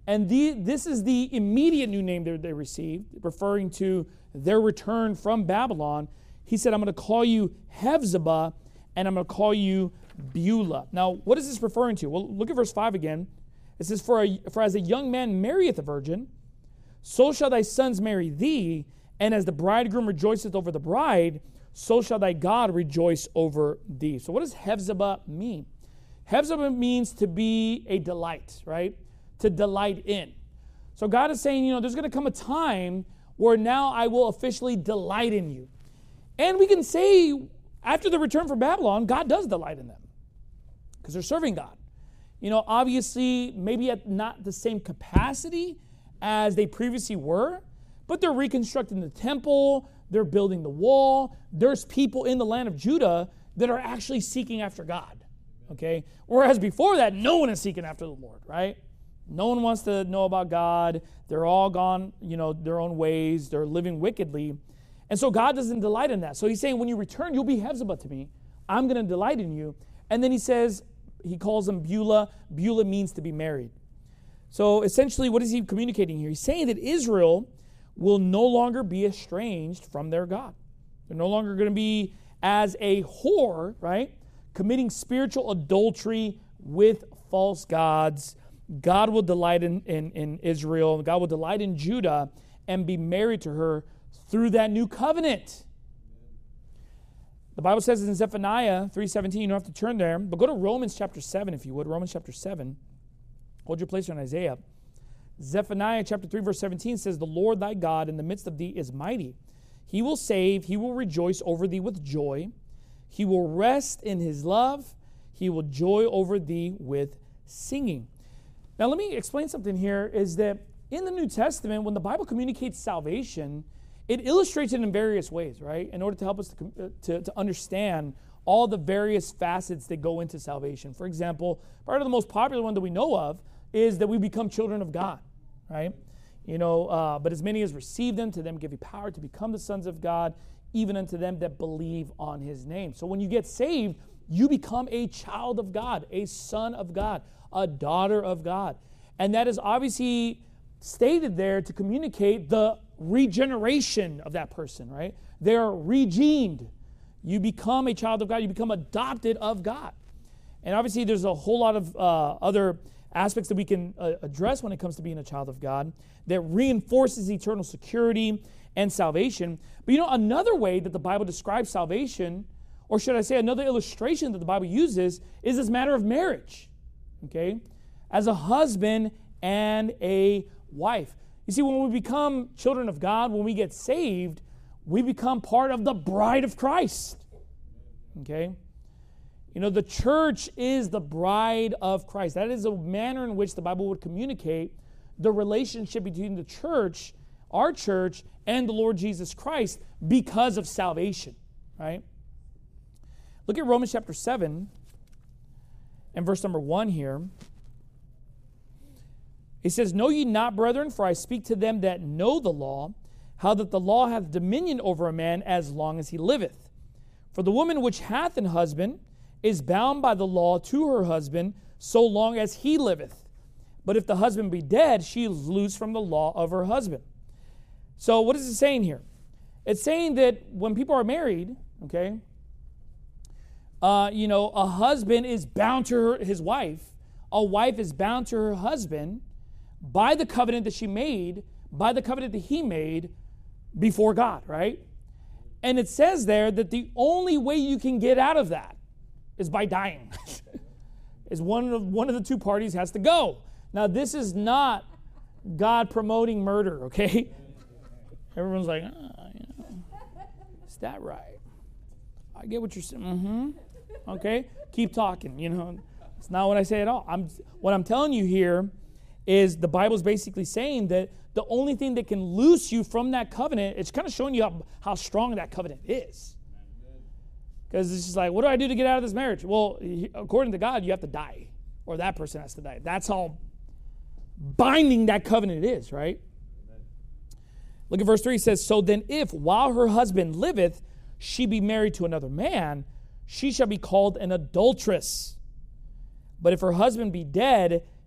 And this is the immediate new name that they received, referring to their return from Babylon. He said, I'm going to call you Hephzibah, and I'm going to call you Beulah. Now, what is this referring to? Well, look at verse 5 again. It says, For as a young man marrieth a virgin, so shall thy sons marry thee, and as the bridegroom rejoiceth over the bride, so shall thy God rejoice over thee. So what does Hephzibah mean? Hephzibah means to be a delight, right? To delight in. So God is saying, there's going to come a time where now I will officially delight in you. And we can say, after the return from Babylon, God does delight in them because they're serving God. Obviously, maybe at not the same capacity as they previously were, but they're reconstructing the temple, they're building the wall. There's people in the land of Judah that are actually seeking after God, okay? Whereas before that, no one is seeking after the Lord, right? No one wants to know about God. They're all gone, their own ways. They're living wickedly. And so God doesn't delight in that. So he's saying, when you return, you'll be Hephzibah to me. I'm going to delight in you. And then he calls them Beulah. Beulah means to be married. So essentially, what is he communicating here? He's saying that Israel will no longer be estranged from their God. They're no longer going to be as a whore, right? Committing spiritual adultery with false gods. God will delight in Israel. God will delight in Judah and be married to her through that new covenant. The Bible says in Zephaniah 3:17, you don't have to turn there, but go to Romans chapter 7 if you would. Romans chapter 7. Hold your place on Isaiah. Zephaniah chapter 3 verse 17 says, the Lord thy God in the midst of thee is mighty. He will save, he will rejoice over thee with joy. He will rest in his love. He will joy over thee with singing. Now let me explain something here, is that in the New Testament, when the Bible communicates salvation, it illustrates it in various ways, right? In order to help us to understand all the various facets that go into salvation. For example, part of the most popular one that we know of is that we become children of God, right? But as many as receive them, to them give you power to become the sons of God, even unto them that believe on his name. So when you get saved, you become a child of God, a son of God, a daughter of God. And that is obviously stated there to communicate the regeneration of that person, right? They're regened. You become a child of God. You become adopted of God. And obviously there's a whole lot of other aspects that we can address when it comes to being a child of God that reinforces eternal security and salvation. But another way that the Bible describes salvation, or should I say another illustration that the Bible uses, is this matter of marriage, okay? As a husband and a wife. You see, when we become children of God, when we get saved, we become part of the bride of Christ, okay? The church is the bride of Christ. That is a manner in which the Bible would communicate the relationship between the church, our church, and the Lord Jesus Christ because of salvation, right? Look at Romans chapter 7 and verse number 1 here. It says, Know ye not, brethren, for I speak to them that know the law, how that the law hath dominion over a man as long as he liveth. For the woman which hath an husband is bound by the law to her husband so long as he liveth. But if the husband be dead, she is loose from the law of her husband. So what is it saying here? It's saying that when people are married, okay, a husband is bound to his wife. A wife is bound to her husband by the covenant that she made, by the covenant that he made before God, right? And it says there that the only way you can get out of that is by dying. Is one of the two parties has to go. Now, this is not God promoting murder, okay? Everyone's like, is that right? I get what you're saying. Okay, keep talking. It's not what I say at all. What I'm telling you here is the Bible's basically saying that the only thing that can loose you from that covenant, it's kind of showing you how strong that covenant is. Because it's just like, what do I do to get out of this marriage? Well, according to God, you have to die, or that person has to die. That's how binding that covenant is, right? Look at verse 3. It says, So then if, while her husband liveth, she be married to another man, she shall be called an adulteress. But if her husband be dead,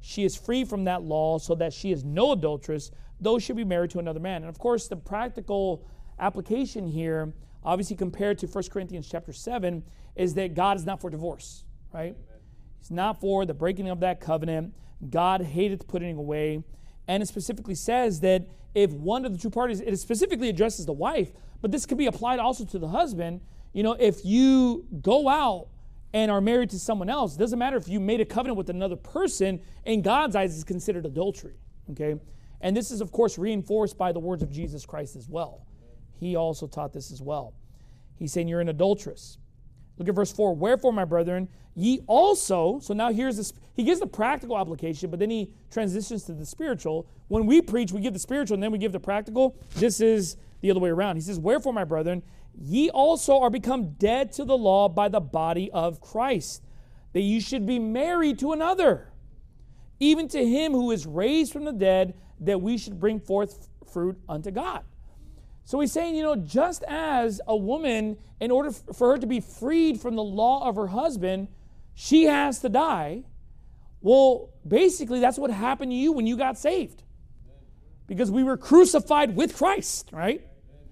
she is free from that law so that she is no adulteress, though she be married to another man. And of course, the practical application here, obviously compared to 1 Corinthians chapter 7, is that God is not for divorce, right? He's not for the breaking of that covenant. God hated putting away. And it specifically says that if one of the two parties, it specifically addresses the wife, but this could be applied also to the husband. If you go out and are married to someone else, it doesn't matter if you made a covenant with another person, in God's eyes it's considered adultery, okay? And this is, of course, reinforced by the words of Jesus Christ as well. He also taught this as well. He's saying you're an adulteress. Look at verse 4. Wherefore, my brethren, ye also, so now here's this, he gives the practical application, but then he transitions to the spiritual. When we preach, we give the spiritual and then we give the practical. This is the other way around. He says, wherefore, my brethren, ye also are become dead to the law by the body of Christ, that ye should be married to another, even to him who is raised from the dead, that we should bring forth fruit unto God. So he's saying, just as a woman, in order for her to be freed from the law of her husband, she has to die. Well, basically, that's what happened to you when you got saved. Because we were crucified with Christ, right?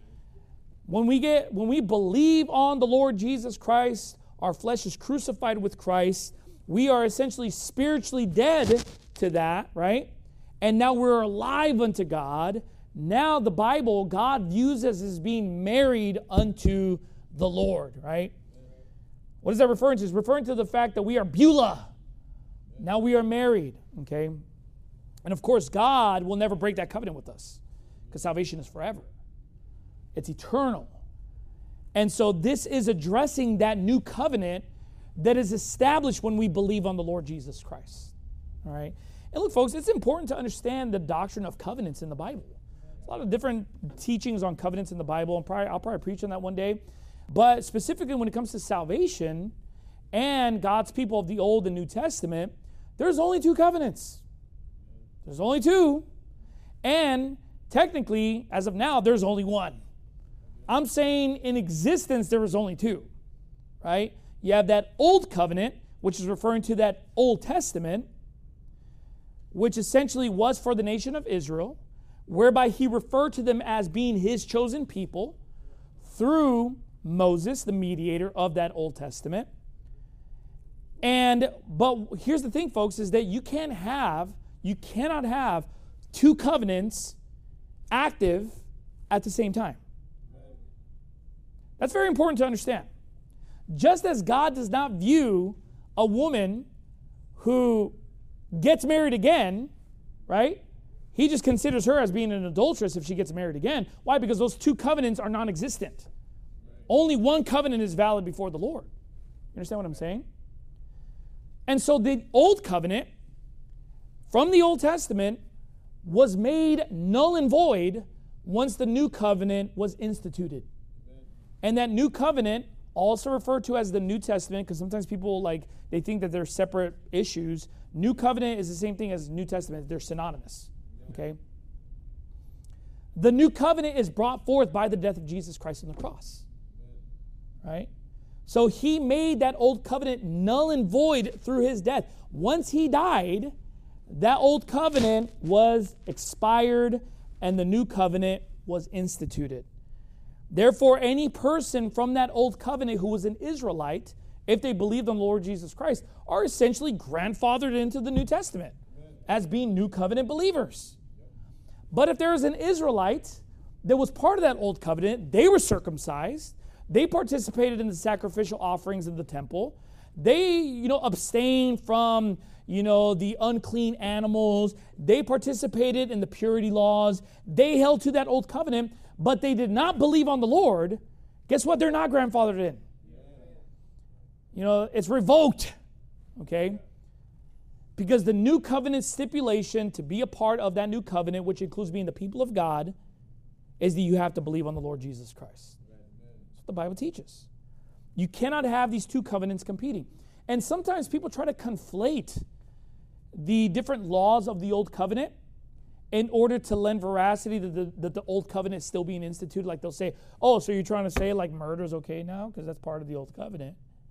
When we believe on the Lord Jesus Christ, our flesh is crucified with Christ. We are essentially spiritually dead to that, right? And now we're alive unto God. Now the Bible, God views us as being married unto the Lord, right? What is that referring to? It's referring to the fact that we are Beulah. Now we are married, okay? And of course, God will never break that covenant with us because salvation is forever. It's eternal. And so this is addressing that new covenant that is established when we believe on the Lord Jesus Christ, all right? And look, folks, it's important to understand the doctrine of covenants in the Bible. A lot of different teachings on covenants in the Bible, and I'll probably preach on that one day. But specifically when it comes to salvation and God's people of the Old and New Testament, there's only two covenants. There's only two. And technically, as of now, there's only one. I'm saying in existence, there was only two, right? You have that Old Covenant, which is referring to that Old Testament, which essentially was for the nation of Israel, whereby he referred to them as being his chosen people through Moses, the mediator of that Old Testament. But here's the thing, folks, is that you cannot have two covenants active at the same time. That's very important to understand. Just as God does not view a woman who gets married again, right? He just considers her as being an adulteress if she gets married again. Why? Because those two covenants are non-existent. Only one covenant is valid before the Lord. You understand what I'm saying? And so the Old Covenant from the Old Testament was made null and void once the New Covenant was instituted. And that New Covenant, also referred to as the New Testament, because sometimes people they think that they're separate issues. New Covenant is the same thing as New Testament. They're synonymous. Okay? The New Covenant is brought forth by the death of Jesus Christ on the cross. Right? So he made that Old Covenant null and void through his death. Once he died, that Old Covenant was expired and the New Covenant was instituted. Therefore, any person from that Old Covenant who was an Israelite, if they believed on the Lord Jesus Christ, are essentially grandfathered into the New Testament as being New Covenant believers. But if there is an Israelite that was part of that Old Covenant, they were circumcised, they participated in the sacrificial offerings of the temple, they, abstained from, the unclean animals, they participated in the purity laws, they held to that Old Covenant, but they did not believe on the Lord, guess what? They're not grandfathered in. It's revoked, okay? Because the New Covenant stipulation to be a part of that New Covenant, which includes being the people of God, is that you have to believe on the Lord Jesus Christ. That's what the Bible teaches. You cannot have these two covenants competing. And sometimes people try to conflate the different laws of the Old Covenant in order to lend veracity that the Old Covenant is still being instituted. Like they'll say, oh, so you're trying to say murder is okay now because that's part of the Old Covenant.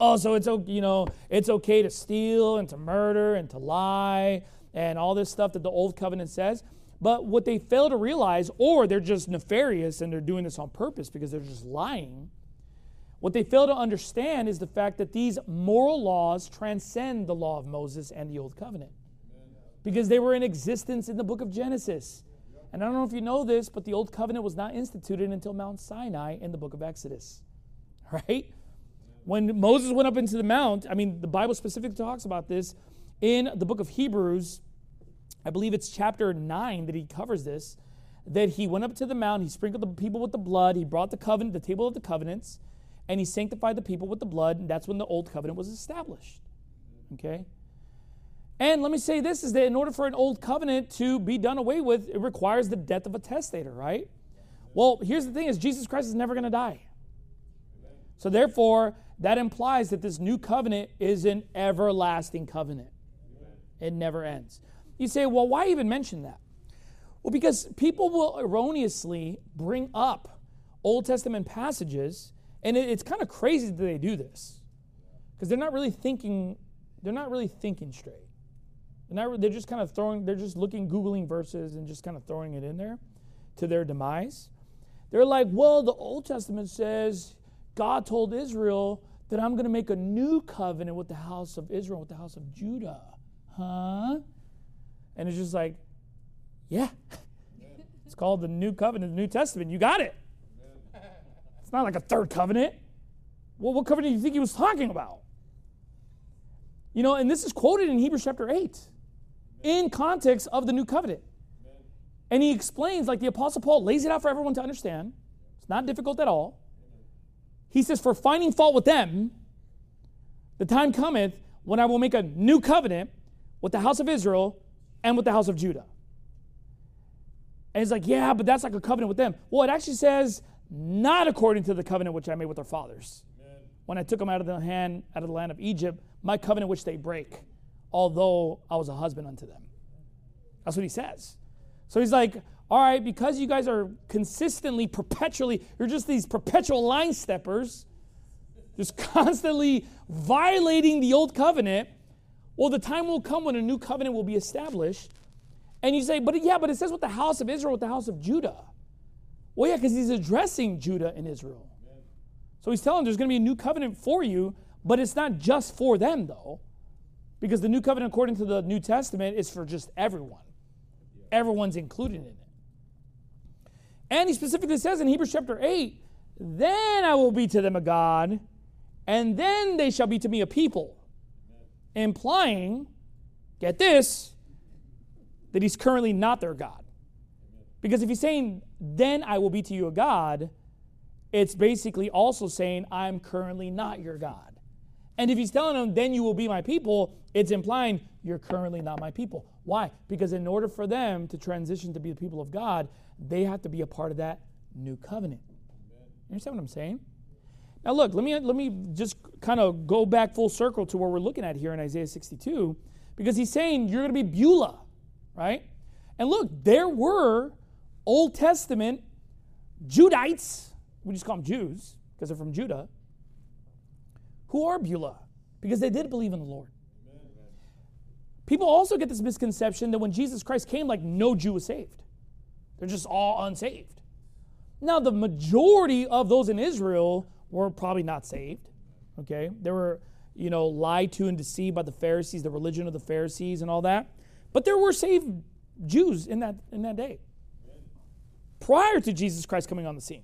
Oh, so it's okay to steal and to murder and to lie and all this stuff that the old covenant says. But what they fail to realize, or they're just nefarious and they're doing this on purpose because they're just lying, what they fail to understand is the fact that these moral laws transcend the law of Moses and the old covenant. Because they were in existence in the book of Genesis. And I don't know if you know this, but the old covenant was not instituted until Mount Sinai in the book of Exodus. Right? When Moses went up into the mount, the Bible specifically talks about this in the book of Hebrews. I believe it's chapter 9 that he covers this, that he went up to the mount, he sprinkled the people with the blood, he brought the covenant, the table of the covenants, and he sanctified the people with the blood, and that's when the old covenant was established. Okay? And let me say this, is that in order for an old covenant to be done away with, it requires the death of a testator, right? Well, here's the thing, is Jesus Christ is never going to die. So therefore, that implies that this new covenant is an everlasting covenant. It never ends. You say, well, why even mention that? Well, because people will erroneously bring up Old Testament passages, and it's kind of crazy that they do this, because they're not really thinking straight. They're just kind of Googling verses and just kind of throwing it in there to their demise. They're like, well, the Old Testament says God told Israel that I'm going to make a new covenant with the house of Israel, with the house of Judah. Huh? And it's just like, yeah. It's called the New Covenant, the New Testament. You got it. It's not like a third covenant. Well, what covenant do you think he was talking about? And this is quoted in Hebrews chapter 8 in context of the New Covenant. And he explains, like the Apostle Paul lays it out for everyone to understand. It's not difficult at all. He says, for finding fault with them, the time cometh when I will make a new covenant with the house of Israel and with the house of Judah. And he's like, yeah, but that's like a covenant with them. Well, it actually says, not according to the covenant which I made with their fathers. Amen. When I took them out of the land of Egypt, my covenant which they break, although I was a husband unto them. That's what he says. So he's like, all right, because you guys are consistently, perpetually, you're just these perpetual line steppers, just constantly violating the old covenant. Well, the time will come when a new covenant will be established. And you say, but it says with the house of Israel, with the house of Judah. Well, yeah, because he's addressing Judah and Israel. Amen. So he's telling them there's going to be a new covenant for you, but it's not just for them, though. Because the new covenant, according to the New Testament, is for just everyone. Yeah. Everyone's included in it. And he specifically says in Hebrews chapter 8, then I will be to them a God, and then they shall be to me a people. Implying, get this, that he's currently not their God. Because if he's saying, then I will be to you a God, it's basically also saying, I'm currently not your God. And if he's telling them, then you will be my people, it's implying, you're currently not my people. Why? Because in order for them to transition to be the people of God, they have to be a part of that new covenant. You understand what I'm saying? Now look, let me just kind of go back full circle to where we're looking at here in Isaiah 62, because he's saying you're going to be Beulah, right? And look, there were Old Testament Judites, we just call them Jews because they're from Judah, who are Beulah because they did believe in the Lord. Amen. People also get this misconception that when Jesus Christ came, like no Jew was saved. They're just all unsaved. Now, the majority of those in Israel were probably not saved, okay? They were, lied to and deceived by the Pharisees, the religion of the Pharisees and all that. But there were saved Jews in that day, prior to Jesus Christ coming on the scene.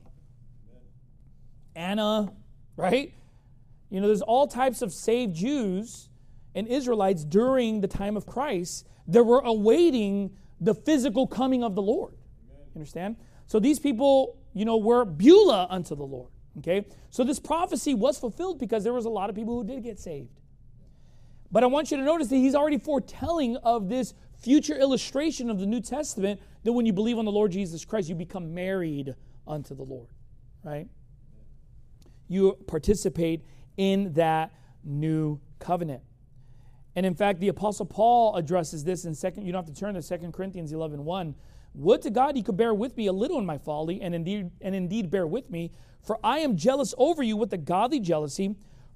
Anna, right? There's all types of saved Jews and Israelites during the time of Christ that were awaiting the physical coming of the Lord. You understand? So these people, were Beulah unto the Lord. Okay? So this prophecy was fulfilled because there was a lot of people who did get saved. But I want you to notice that he's already foretelling of this future illustration of the New Testament, that when you believe on the Lord Jesus Christ, you become married unto the Lord. Right? You participate in that new covenant. And in fact, the Apostle Paul addresses this in you don't have to turn to 2 Corinthians 11:1. Would to God you could bear with me a little in my folly, and indeed bear with me, for I am jealous over you with a godly jealousy,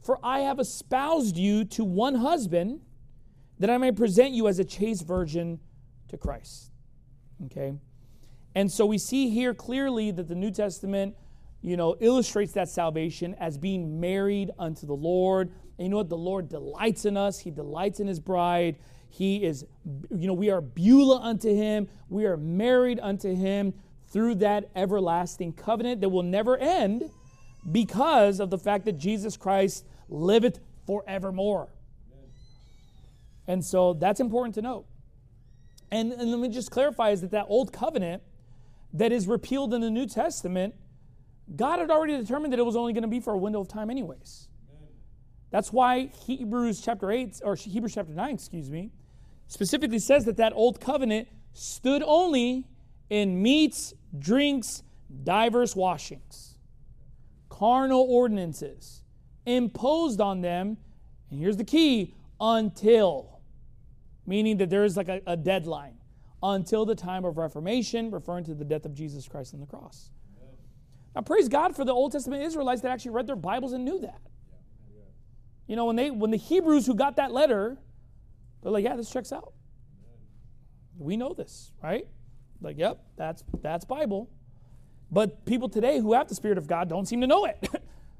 For I have espoused you to one husband, that I may present you as a chaste virgin to Christ. Okay? And so we see here clearly that the New Testament, illustrates that salvation as being married unto the Lord. And you know what? The Lord delights in us. He delights in his bride. He is, we are Beulah unto him. We are married unto him through that everlasting covenant that will never end because of the fact that Jesus Christ liveth forevermore. And so that's important to note. And let me just clarify is that old covenant that is repealed in the New Testament, God had already determined that it was only going to be for a window of time anyways. That's why Hebrews chapter 9, specifically says that old covenant stood only in meats, drinks, diverse washings, carnal ordinances, imposed on them, and here's the key, until, meaning that there is like a deadline, until the time of Reformation, referring to the death of Jesus Christ on the cross. Now, praise God for the Old Testament Israelites that actually read their Bibles and knew that. When the Hebrews who got that letter, they're like, yeah, this checks out. We know this, right? Like, yep, that's Bible. But people today who have the Spirit of God don't seem to know it.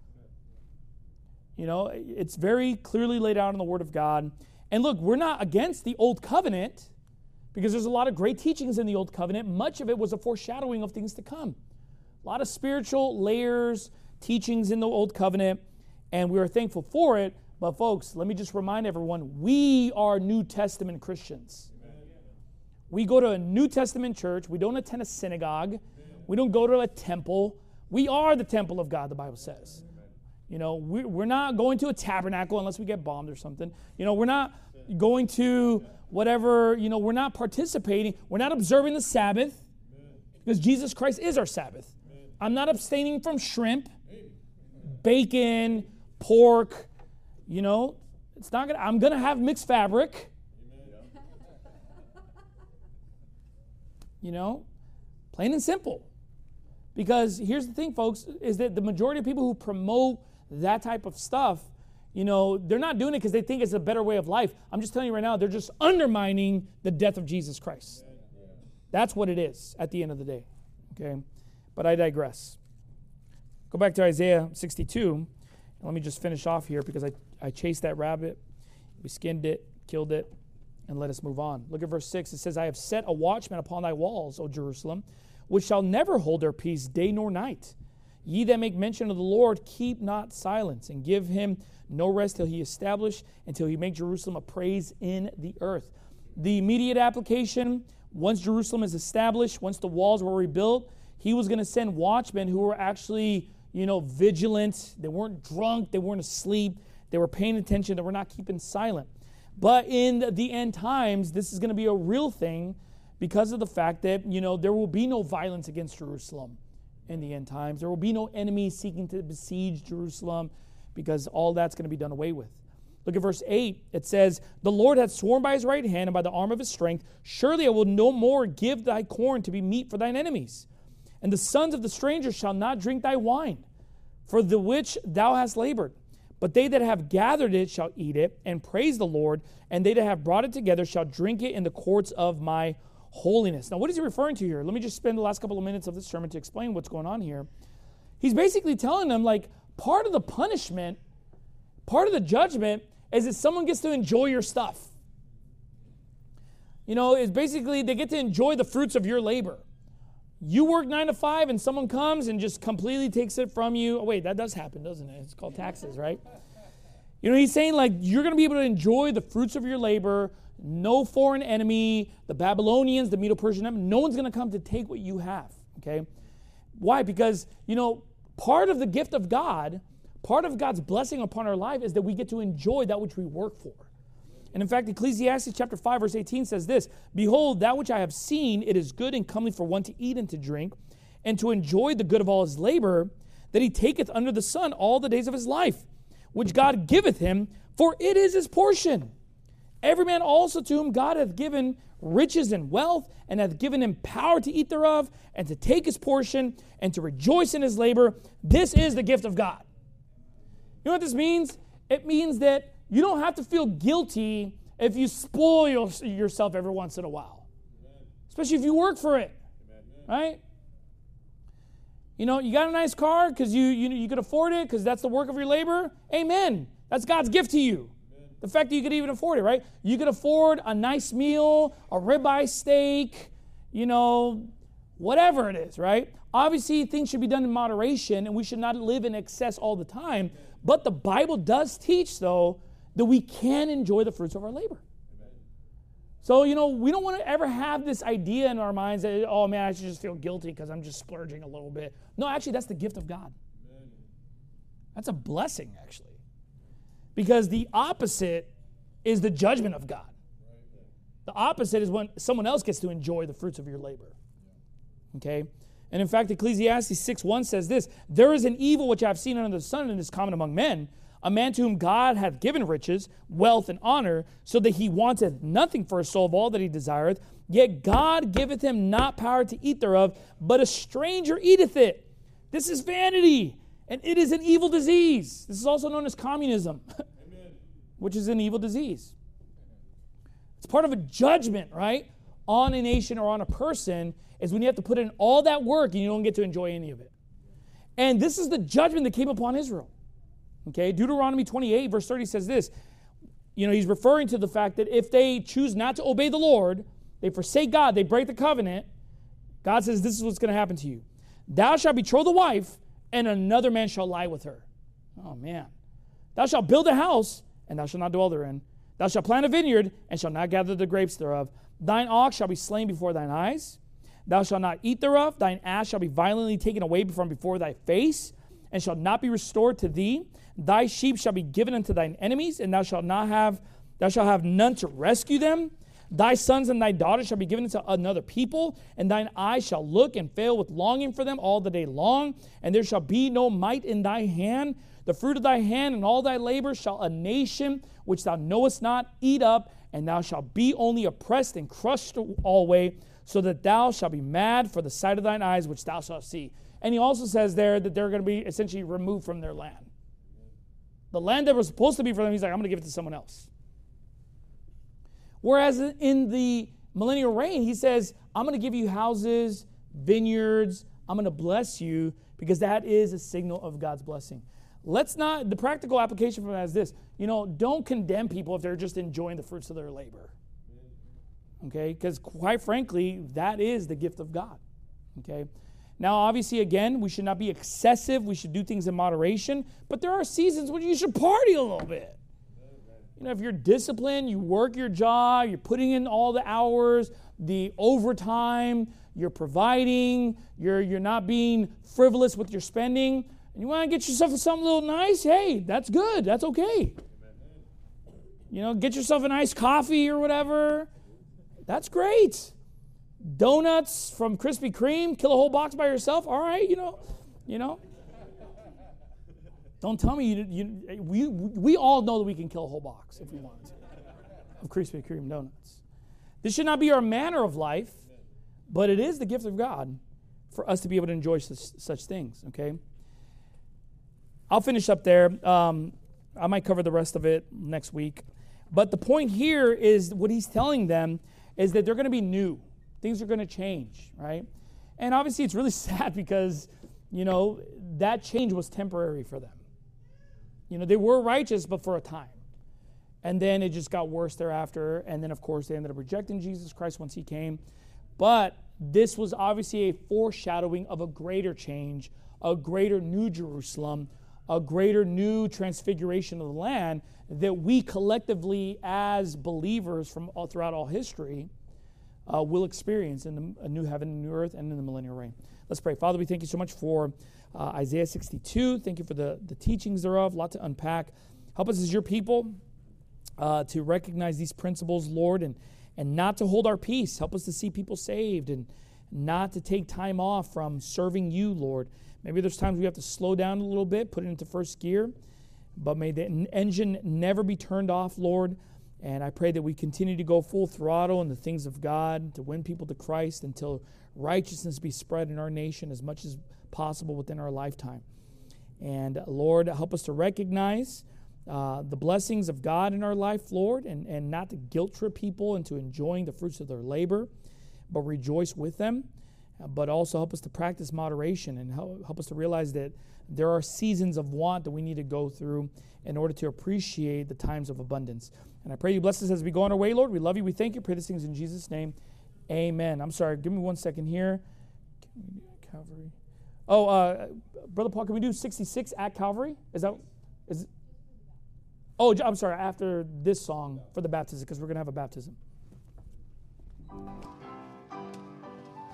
It's very clearly laid out in the Word of God. And look, we're not against the Old Covenant because there's a lot of great teachings in the Old Covenant. Much of it was a foreshadowing of things to come. A lot of spiritual layers, teachings in the Old Covenant, and we are thankful for it. But folks, let me just remind everyone, we are New Testament Christians. We go to a New Testament church. We don't attend a synagogue. We don't go to a temple. We are the temple of God, the Bible says. We're not going to a tabernacle unless we get bombed or something. We're not going to whatever, we're not participating. We're not observing the Sabbath because Jesus Christ is our Sabbath. I'm not abstaining from shrimp, bacon, pork. It's not I'm going to have mixed fabric. Plain and simple. Because here's the thing, folks, is that the majority of people who promote that type of stuff, they're not doing it because they think it's a better way of life. I'm just telling you right now, they're just undermining the death of Jesus Christ. That's what it is at the end of the day. Okay? But I digress. Go back to Isaiah 62. And let me just finish off here because I chased that rabbit. We skinned it, killed it, and let us move on. Look at verse 6. It says, I have set a watchman upon thy walls, O Jerusalem, which shall never hold their peace day nor night. Ye that make mention of the Lord, keep not silence, and give him no rest till he establish, until he make Jerusalem a praise in the earth. The immediate application, once Jerusalem is established, once the walls were rebuilt, he was going to send watchmen who were actually, vigilant. They weren't drunk. They weren't asleep. They were paying attention. They were not keeping silent. But in the end times, this is going to be a real thing because of the fact that, there will be no violence against Jerusalem in the end times. There will be no enemy seeking to besiege Jerusalem because all that's going to be done away with. Look at verse 8. It says, the Lord hath sworn by his right hand and by the arm of his strength, surely I will no more give thy corn to be meat for thine enemies. And the sons of the stranger shall not drink thy wine, for the which thou hast labored. But they that have gathered it shall eat it, and praise the Lord, and they that have brought it together shall drink it in the courts of my holiness. Now, what is he referring to here? Let me just spend the last couple of minutes of this sermon to explain what's going on here. He's basically telling them, part of the punishment, part of the judgment is that someone gets to enjoy your stuff. It's basically they get to enjoy the fruits of your labor. You work 9 to 5 and someone comes and just completely takes it from you. Oh, wait, that does happen, doesn't it? It's called taxes, right? He's saying you're going to be able to enjoy the fruits of your labor. No foreign enemy, the Babylonians, the Medo-Persian Empire, no one's going to come to take what you have, okay? Why? Because, part of the gift of God, part of God's blessing upon our life is that we get to enjoy that which we work for. And in fact, Ecclesiastes chapter 5, verse 18 says this, behold, that which I have seen, it is good and comely for one to eat and to drink, and to enjoy the good of all his labor, that he taketh under the sun all the days of his life, which God giveth him, for it is his portion. Every man also to whom God hath given riches and wealth, and hath given him power to eat thereof, and to take his portion, and to rejoice in his labor, this is the gift of God. You know what this means? It means that you don't have to feel guilty if you spoil yourself every once in a while. Amen. Especially if you work for it. Amen. Right? You know, you got a nice car because you could afford it because that's the work of your labor. Amen. That's God's gift to you. Amen. The fact that you could even afford it, right? You could afford a nice meal, a ribeye steak, you know, whatever it is, right? Obviously, things should be done in moderation, and we should not live in excess all the time. But the Bible does teach, though, that we can enjoy the fruits of our labor. Amen. So, you know, we don't want to ever have this idea in our minds that, oh, man, I should just feel guilty because I'm just splurging a little bit. No, actually, that's the gift of God. Amen. That's a blessing, actually. Because the opposite is the judgment of God. Right. The opposite is when someone else gets to enjoy the fruits of your labor. Okay? And in fact, Ecclesiastes 6:1 says this, there is an evil which I have seen under the sun and is common among men, a man to whom God hath given riches, wealth, and honor, so that he wanteth nothing for his soul of all that he desireth, yet God giveth him not power to eat thereof, but a stranger eateth it. This is vanity, and it is an evil disease. This is also known as communism, which is an evil disease. It's part of a judgment, right, on a nation or on a person, is when you have to put in all that work and you don't get to enjoy any of it. And this is the judgment that came upon Israel. Okay, Deuteronomy 28, verse 30 says this. You know, he's referring to the fact that if they choose not to obey the Lord, they forsake God, they break the covenant, God says this is what's going to happen to you. Thou shalt betroth a wife, and another man shall lie with her. Oh, man. Thou shalt build a house, and thou shalt not dwell therein. Thou shalt plant a vineyard, and shalt not gather the grapes thereof. Thine ox shall be slain before thine eyes. Thou shalt not eat thereof. Thine ass shall be violently taken away from before thy face, and shall not be restored to thee. Thy sheep shall be given unto thine enemies, and thou shalt have none to rescue them. Thy sons and thy daughters shall be given unto another people, and thine eyes shall look and fail with longing for them all the day long, and there shall be no might in thy hand. The fruit of thy hand and all thy labor shall a nation which thou knowest not eat up, and thou shalt be only oppressed and crushed alway, so that thou shalt be mad for the sight of thine eyes which thou shalt see. And he also says there that they're going to be essentially removed from their land. The land that was supposed to be for them, he's like, I'm going to give it to someone else. Whereas in the millennial reign, he says, I'm going to give you houses, vineyards, I'm going to bless you, because that is a signal of God's blessing. The practical application for that is this, don't condemn people if they're just enjoying the fruits of their labor. Okay, because quite frankly, that is the gift of God. Okay, now obviously, again, we should not be excessive. We should do things in moderation. But there are seasons when you should party a little bit. If you're disciplined, you work your job, you're putting in all the hours, the overtime, you're providing, you're not being frivolous with your spending, and you want to get yourself something a little nice, hey, that's good. That's okay. Get yourself a nice coffee or whatever. That's great. Donuts from Krispy Kreme, kill a whole box by yourself. All right, Don't tell me we all know that we can kill a whole box if we wanted to of Krispy Kreme donuts. This should not be our manner of life, but it is the gift of God for us to be able to enjoy such things. Okay, I'll finish up there. I might cover the rest of it next week, but the point here is what he's telling them is that they're going to be new. Things are going to change, right? And obviously it's really sad because, that change was temporary for them. They were righteous, but for a time. And then it just got worse thereafter. And then, of course, they ended up rejecting Jesus Christ once he came. But this was obviously a foreshadowing of a greater change, a greater new Jerusalem, a greater new transfiguration of the land that we collectively as believers from throughout all history will experience in a new heaven and new earth and in the millennial reign. Let's pray. Father, we thank you so much for Isaiah 62. Thank you for the teachings thereof. A lot to unpack. Help us as your people to recognize these principles, Lord, and not to hold our peace. Help us to see people saved and not to take time off from serving you, Lord. Maybe there's times we have to slow down a little bit, put it into first gear, but may the engine never be turned off, Lord. And I pray that we continue to go full throttle in the things of God, to win people to Christ until righteousness be spread in our nation as much as possible within our lifetime. And Lord, help us to recognize the blessings of God in our life, Lord, and not to guilt trip people into enjoying the fruits of their labor, but rejoice with them. But also help us to practice moderation and help us to realize that there are seasons of want that we need to go through in order to appreciate the times of abundance. And I pray you bless us as we go on our way, Lord. We love you. We thank you. Pray these things in Jesus' name. Amen. I'm sorry. Give me 1 second here. Calvary. Brother Paul, can we do 66 at Calvary? I'm sorry. After this song for the baptism, because we're going to have a baptism.